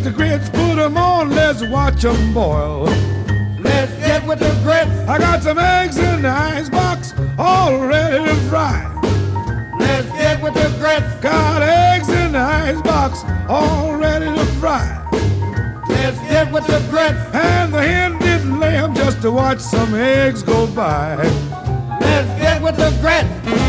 the grits, put 'em on, let's watch 'em boil. Let's get with the grits. I got some eggs in the icebox, all ready to fry. Let's get with the grits. Got eggs in the icebox, all ready to fry. Let's get with the grits. And the hen didn't lay 'em just to watch some eggs go by. Let's get with the grits.